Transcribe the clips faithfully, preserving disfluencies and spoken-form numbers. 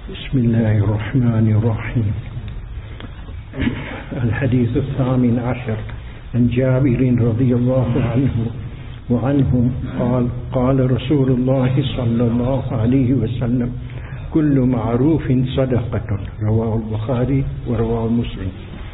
بسم الله الرحمن الرحيم. الحديث الثامن عشر عن جابر رضي الله عنه وعنهم قال قال رسول الله صلى الله عليه وسلم كل معروف صدقة. رواه البخاري ورواه Muslim.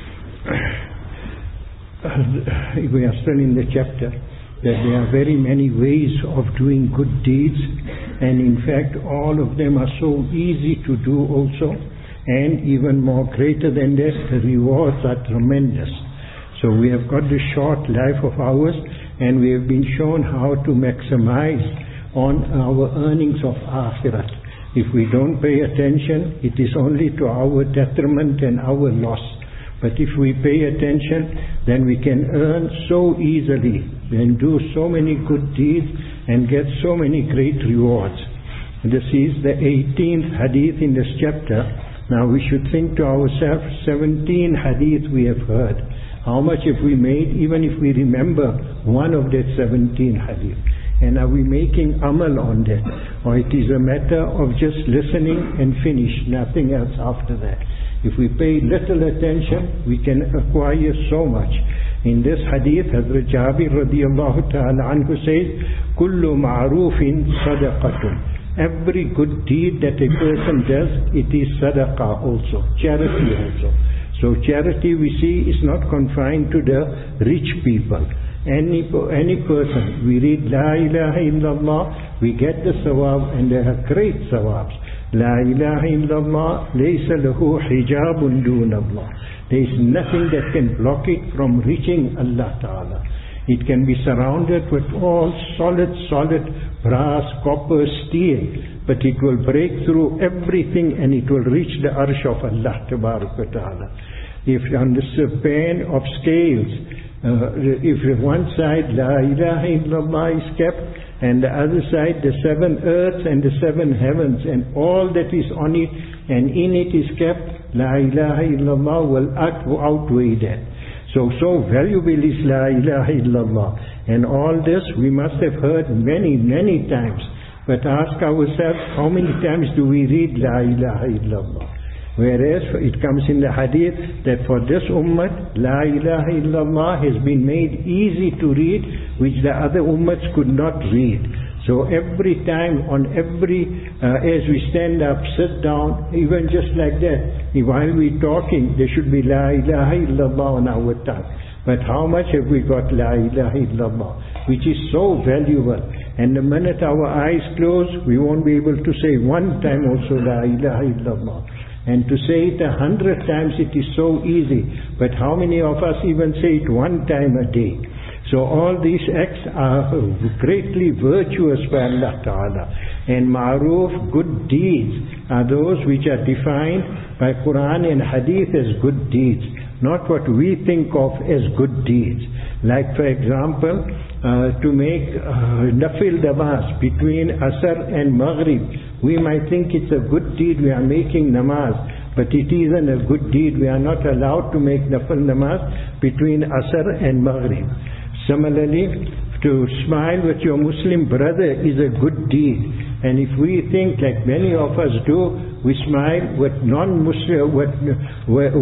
We are still in the chapter that there are very many ways of doing good deeds, and in fact all of them are so easy to do also, and even more greater than that, the rewards are tremendous. So we have got the short life of ours, and we have been shown how to maximize on our earnings of akhirat. If we don't pay attention, it is only to our detriment and our loss. But if we pay attention, then we can earn so easily and do so many good deeds and get so many great rewards. This is the eighteenth hadith in this chapter. Now we should think to ourselves, seventeen hadith we have heard. How much have we made, even if we remember one of that seventeen hadith? And are we making amal on that? Or it is a matter of just listening and finish, nothing else after that. If we pay little attention, we can acquire so much. In this hadith, Hazrat Jabir radiyallahu ta'ala anhu says, Kullu ma'rufin sadaqatun. Every good deed that a person does, it is sadaqah also, charity also. So charity, we see, is not confined to the rich people. Any any person, we read La ilaha illallah, we get the sawab, and there are great sawabs. La ilaha illallah, laysa lahu hijabun dun Allah. There is nothing that can block it from reaching Allah Ta'ala. It can be surrounded with all solid, solid brass, copper, steel, but it will break through everything and it will reach the arsh of Allah Ta'ala. If on the span of scales, uh, if one side La ilaha illallah is kept, and the other side the seven earths and the seven heavens and all that is on it and in it is kept, La ilaha illallah will outweigh that. So, so valuable is La ilaha illallah. And all this we must have heard many, many times. But ask ourselves, how many times do we read La ilaha illallah? Whereas it comes in the hadith that for this ummah, La ilaha illallah has been made easy to read, which the other ummahs could not read. So every time, on every, uh, as we stand up, sit down, even just like that, while we're talking, there should be La ilaha illallah on our tongue. But how much have we got La ilaha illallah, which is so valuable. And the minute our eyes close, we won't be able to say one time also La ilaha illallah. And to say it a hundred times, it is so easy. But how many of us even say it one time a day? So all these acts are greatly virtuous by Allah Ta'ala. And ma'ruf, good deeds, are those which are defined by Quran and Hadith as good deeds, not what we think of as good deeds. Like for example, uh, to make uh, nafil namaz between Asr and Maghrib. We might think it's a good deed, we are making namaz, but it isn't a good deed. We are not allowed to make nafil namaz between Asr and Maghrib. Similarly, to smile with your Muslim brother is a good deed. And if we think, like many of us do, we smile with non-Muslim, with, with,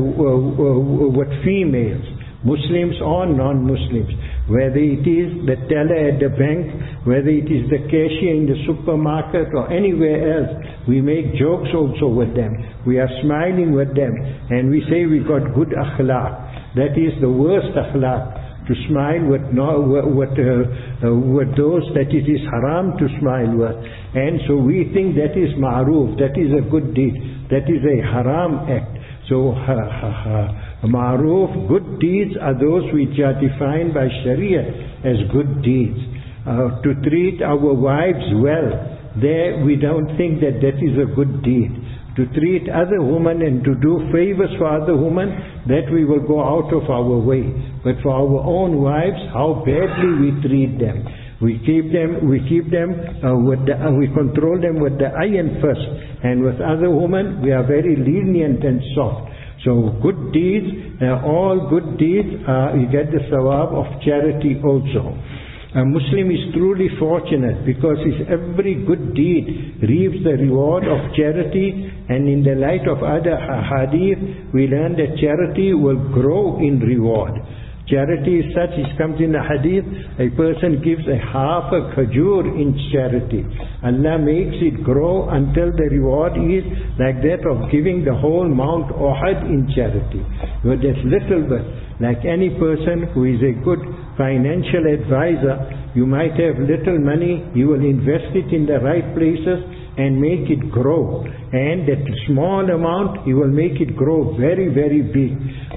with females, Muslims or non-Muslims, whether it is the teller at the bank, whether it is the cashier in the supermarket or anywhere else, we make jokes also with them. We are smiling with them and we say we got good akhlaq. That is the worst akhlaq, to smile with, no, with, uh, uh, with those that it is haram to smile with. And so we think that is ma'ruf, that is a good deed, that is a haram act. So ha, ha, ha. Ma'ruf, good deeds are those which are defined by Sharia as good deeds. Uh, to treat our wives well, there we don't think that that is a good deed. To treat other women and to do favors for other women, that we will go out of our way. But for our own wives, how badly we treat them. We keep them, we keep them, uh, with the, uh, we control them with the iron fist. And with other women, we are very lenient and soft. So good deeds, uh, all good deeds, uh, you get the sawab of charity also. A Muslim is truly fortunate because his every good deed reaps the reward of charity, and in the light of other hadith we learn that charity will grow in reward. Charity is such, it comes in the hadith, a person gives a half a khajur in charity. Allah makes it grow until the reward is like that of giving the whole Mount Uhud in charity. But there's little bit. Like any person who is a good financial advisor, you might have little money, you will invest it in the right places and make it grow. And that small amount, He will make it grow very, very big.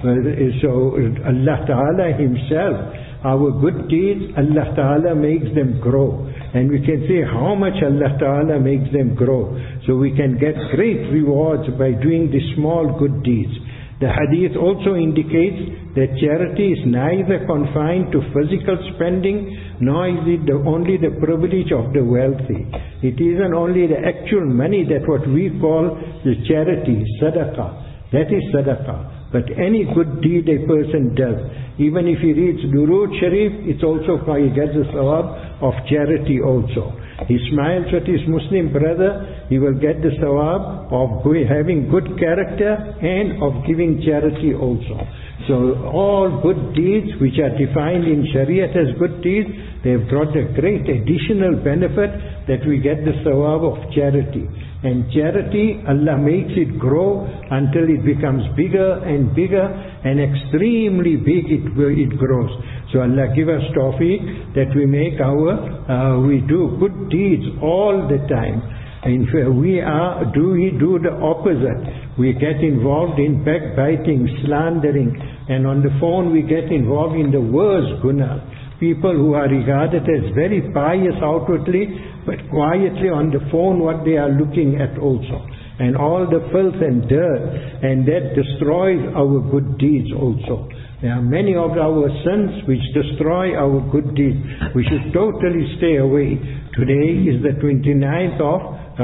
So Allah Ta'ala Himself, our good deeds, Allah Ta'ala makes them grow. And we can say how much Allah Ta'ala makes them grow. So we can get great rewards by doing the small good deeds. The hadith also indicates that charity is neither confined to physical spending, nor is it the, only the privilege of the wealthy. It isn't only the actual money that what we call the charity, sadaqah. That is sadaqah. But any good deed a person does, even if he reads Durood Sharif, it's also, he gets the sawab of charity also. He smiles at his Muslim brother, he will get the sawab of having good character and of giving charity also. So all good deeds which are defined in Shariat as good deeds, they have brought a great additional benefit that we get the sawab of charity. And charity, Allah makes it grow until it becomes bigger and bigger, and extremely big it, it grows. So Allah give us tawfiq that we make our, uh, we do good deeds all the time. And we are, do we do the opposite. We get involved in backbiting, slandering, and on the phone we get involved in the worst guna. People who are regarded as very pious outwardly, but quietly on the phone what they are looking at also. And all the filth and dirt, and that destroys our good deeds also. There are many of our sins which destroy our good deeds. We should totally stay away. Today is the twenty-ninth of uh,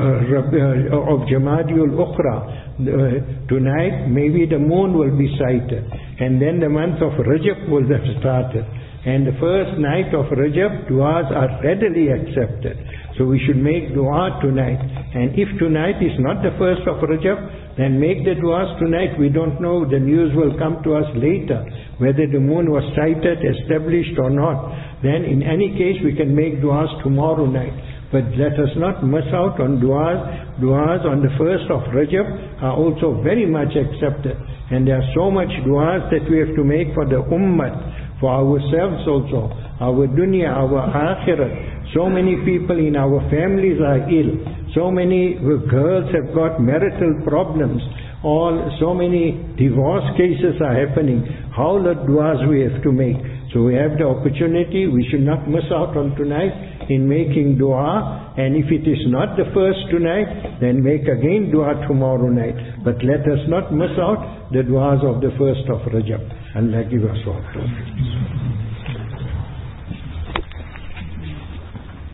uh, of Jamadiul Ukhra. Uh, tonight maybe the moon will be sighted, and then the month of Rajab will have started. And the first night of Rajab, du'as are readily accepted. So we should make dua tonight. And if tonight is not the first of Rajab, then make the du'as tonight. We don't know, the news will come to us later, whether the moon was sighted, established or not. Then in any case we can make du'as tomorrow night. But let us not miss out on du'as. Du'as on the first of Rajab are also very much accepted. And there are so much du'as that we have to make for the ummah, for ourselves also, our dunya, our akhirat. So many people in our families are ill. So many girls have got marital problems. All, so many divorce cases are happening. How lot du'as we have to make. So we have the opportunity, we should not miss out on tonight in making dua. And if it is not the first tonight, then make again dua tomorrow night. But let us not miss out the du'as of the first of Rajab. Allah give us all.